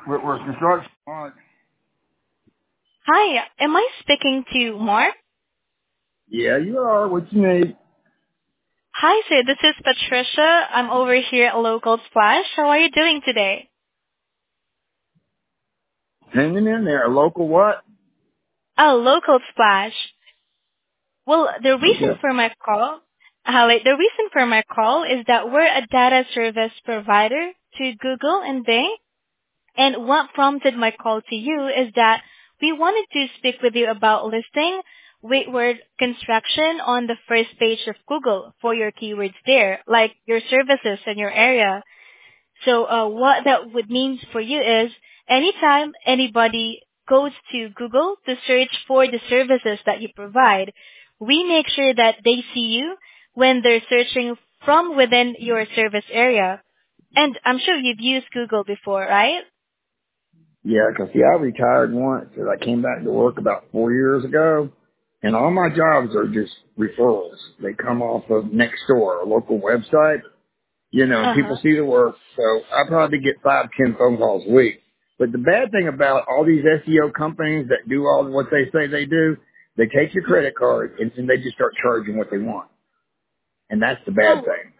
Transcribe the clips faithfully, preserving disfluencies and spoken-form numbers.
Whitworth Construction. Mark. Hi, am I speaking to Mark? Yeah, you are. What you need? Hi, sir. This is Patricia. I'm over here at Local Splash. How are you doing today? Hanging in there. A local what? Oh, Local Splash. Well, the reason Okay. for my call, uh, like, the reason for my call is that we're a data service provider to Google and Bing. And what prompted my call to you is that we wanted to speak with you about listing Waitward Construction on the first page of Google for your keywords there, like your services in your area. So uh, what that would mean for you is anytime anybody goes to Google to search for the services that you provide, we make sure that they see you when they're searching from within your service area. And I'm sure you've used Google before, right? Yeah, 'cause see, I retired once and I came back to work about four years ago, and all my jobs are just referrals. They come off of Nextdoor, a local website. You know, and people Uh-huh. see the work, so I probably get five, ten phone calls a week. But the bad thing about all these S E O companies that do all what they say they do, they take your credit card and then they just start charging what they want, and that's the bad Oh, thing.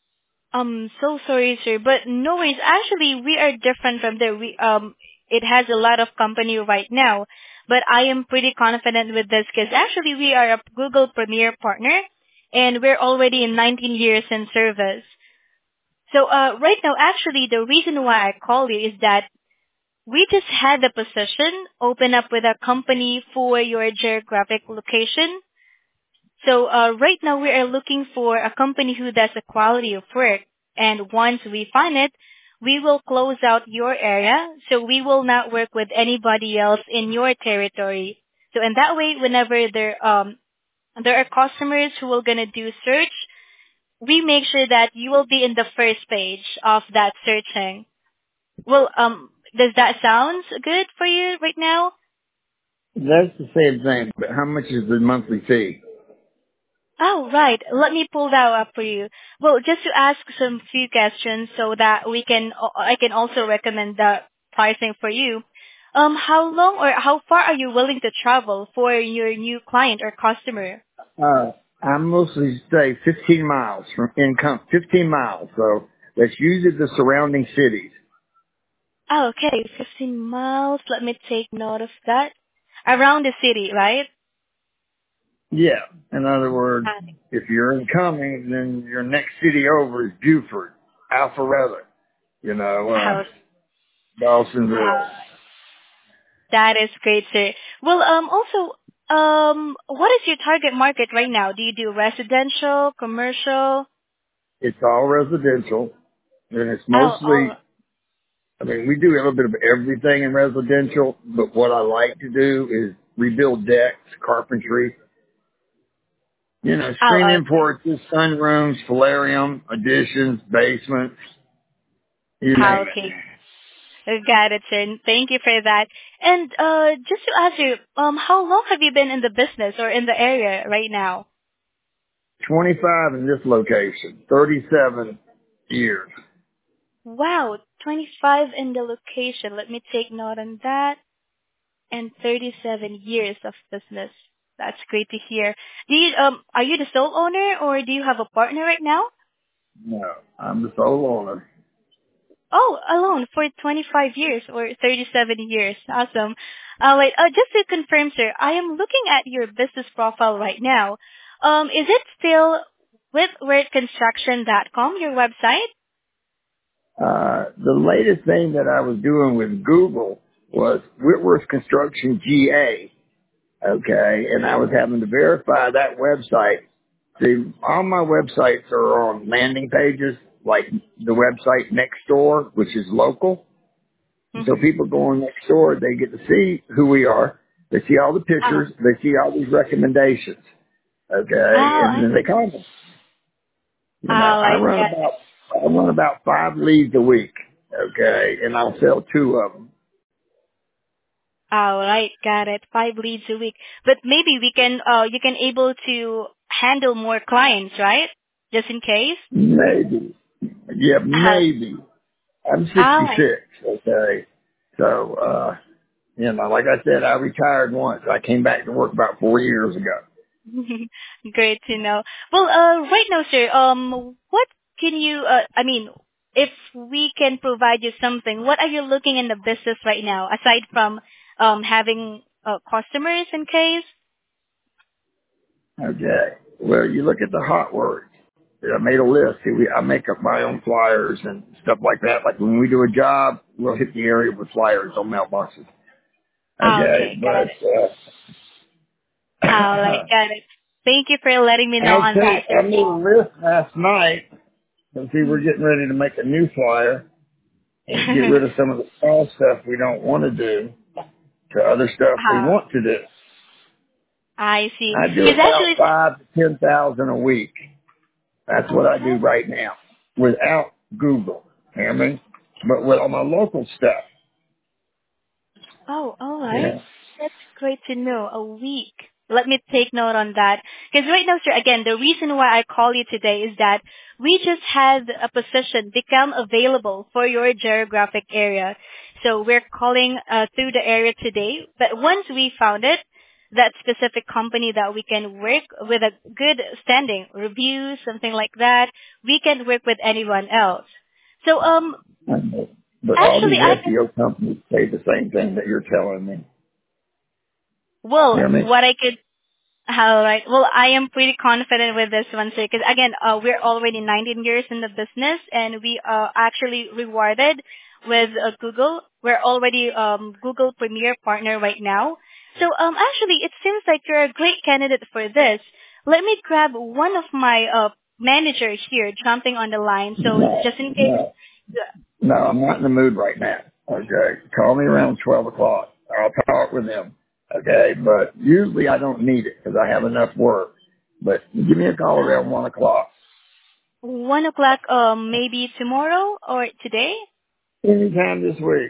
I'm so sorry, sir, but no worries. Actually, we are different from there. We um, it has a lot of company right now, but I am pretty confident with this because actually we are a Google Premier partner, and we're already in nineteen years in service. So uh, right now, actually, the reason why I call you is that we just had the position open up with a company for your geographic location. So uh, right now we are looking for a company who does a quality of work. And once we find it, we will close out your area. So we will not work with anybody else in your territory. So in that way, whenever there um there are customers who are gonna do search, we make sure that you will be in the first page of that searching. Well, um, does that sound good for you right now? That's the same thing, but how much is the monthly fee? Oh, right. Let me pull that up for you. Well, just to ask some few questions so that we can, I can also recommend the pricing for you. Um, how long or how far are you willing to travel for your new client or customer? Uh, I mostly stay fifteen miles from income, fifteen miles, so that's usually the surrounding cities. Oh, okay, fifteen miles. Let me take note of that. Around the city, right? Yeah. In other words, Uh, if you're incoming, then your next city over is Buford, Alpharetta, you know, uh, oh, Dawsonville. uh, that is great, sir. Well, um, also, um, what is your target market right now? Do you do residential, commercial? It's all residential, and it's Oh, all. mostly, I mean, we do a little bit of everything in residential, but what I like to do is rebuild decks, carpentry, you know, Oh, screen-in okay. porches, sunrooms, solarium, additions, basements, you Ah, name it. okay. Got it, sir. Thank you for that. And uh, just to ask you, um, how long have you been in the business or in the area right now? twenty-five in this location, thirty-seven years. Wow, twenty-five in the location. Let me take note on that. And thirty-seven years of business. That's great to hear. Do you, um, are you the sole owner or do you have a partner right now? No, I'm the sole owner. Oh, alone for twenty-five years or thirty-seven years. Awesome. Uh, wait, uh, just to confirm, sir, I am looking at your business profile right now. Um, is it still with word construction dot com, your website? Uh, the latest thing that I was doing with Google was Whitworth Construction G A. Okay, and I was having to verify that website. See, all my websites are on landing pages, like the website next door, which is local. So Mm-hmm. people go on next door, they get to see who we are. They see all the Oh, pictures. They see all these recommendations. oh, Okay, and I, then they call me. oh, You know, I I run get about it. I run about five leads a week. Okay, and I'll sell two of them. All right, got it. Five leads a week, but maybe we can, uh, you can able to handle more clients, right? Just in case. Maybe. Yeah, Uh, maybe. I'm all right. sixty-six. Okay. So, uh, you know, like I said, I retired once. I came back to work about four years ago. Great to know. Well, uh, right now, sir, um, what can you, uh, I mean, if we can provide you something, what are you looking in the business right now, aside from um, having uh, customers in case? Okay. Well, you look at the hot words. I made a list. See, we, I make up my own flyers and stuff like that. Like when we do a job, we'll hit the area with flyers on mailboxes. Okay, Okay, got it. but All right, uh, got it. Thank you for letting me know I on that, take I sir. made a list last night. And see, we're getting ready to make a new flyer and get rid of some of the small stuff we don't want to do to other stuff we Ah, want to do. I see. I do Because about actually, five to ten thousand a week. That's what I do okay. right now without Google. Hear me? But with all my local stuff. Oh, all right. Yeah. That's great to know. A week. Let me take note on that. Because right now, sir, again, the reason why I call you today is that we just had a position become available for your geographic area. So we're calling uh, through the area today. But once we found it, that specific company that we can work with a good standing review, something like that, we can work with anyone else. So, um, But all actually, these I can S E O companies say the same thing that you're telling me. well, Hear me? what I could All right. Well, I am pretty confident with this one, sir, because again, uh, we're already nineteen years in the business, and we are actually rewarded with uh, Google. We're already um, Google Premier partner right now. So, um, actually, it seems like you're a great candidate for this. Let me grab one of my uh, managers here jumping on the line. So, No, just in case. no, no, I'm not in the mood right now. Okay. Call me around twelve o'clock. I'll talk with them. Okay. But usually I don't need it because I have enough work. But give me a call around one o'clock. One o'clock, um, maybe tomorrow or today. Anytime this week.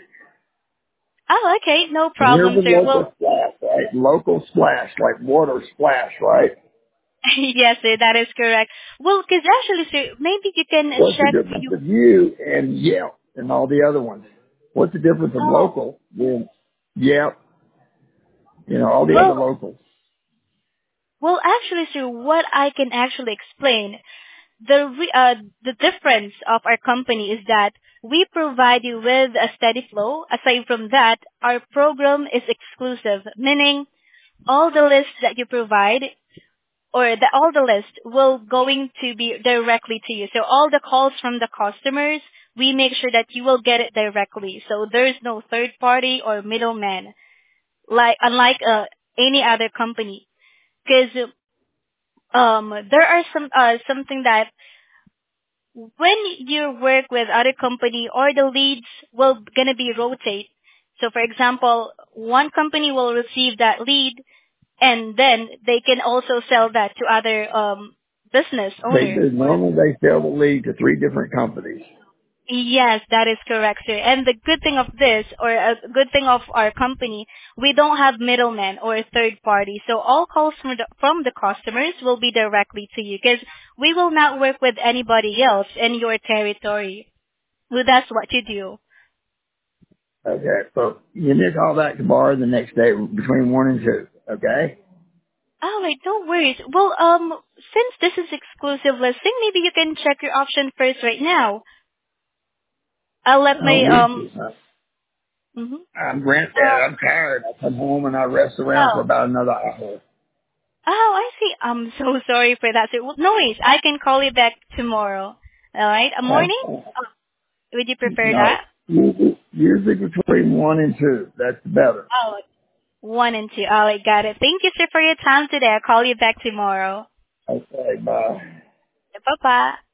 Oh, okay, no And here's problem, the sir. Well, local splash, right? Local splash, like water splash, right? yes, sir, that is correct. Well, because actually, sir, maybe you can What's the check. difference You, of you and Yelp and all the other ones? What's the difference of oh, local with Yelp, you know, all the other well, locals? well, actually, sir, what I can actually explain the re- uh, the difference of our company is that we provide you with a steady flow. Aside from that, our program is exclusive, meaning all the lists that you provide or the, all the list will going to be directly to you. So all the calls from the customers, we make sure that you will get it directly. So there's no third party or middleman, like unlike uh, any other company. Because um, there are some uh, something that when you work with other company or the leads will gonna be rotate. So for example, one company will receive that lead and then they can also sell that to other um, business They owner. do. Normally they sell the lead to three different companies. Yes, that is correct, sir. And the good thing of this, or a good thing of our company, we don't have middlemen or third party. So all calls from the, from the customers will be directly to you because we will not work with anybody else in your territory. Well, that's what you do. Okay, so give me a call back tomorrow, the next day, between one and two. Okay? All right, no worries. Well, um, since this is exclusive listing, maybe you can check your option first right now. I'll let I my don't need um. to. Huh? mhm. I'm granddad. Uh, I'm tired. I come home and I rest around for oh, about another hour. oh, I see. I'm so sorry for that. So, well, no worries. I can call you back tomorrow. All right, a That's morning. fine. Oh, would you prefer No, that? usually, usually between one and two. That's better. Oh, one and two. All right, got it. Thank you, sir, for your time today. I'll call you back tomorrow. Okay, bye. Bye bye.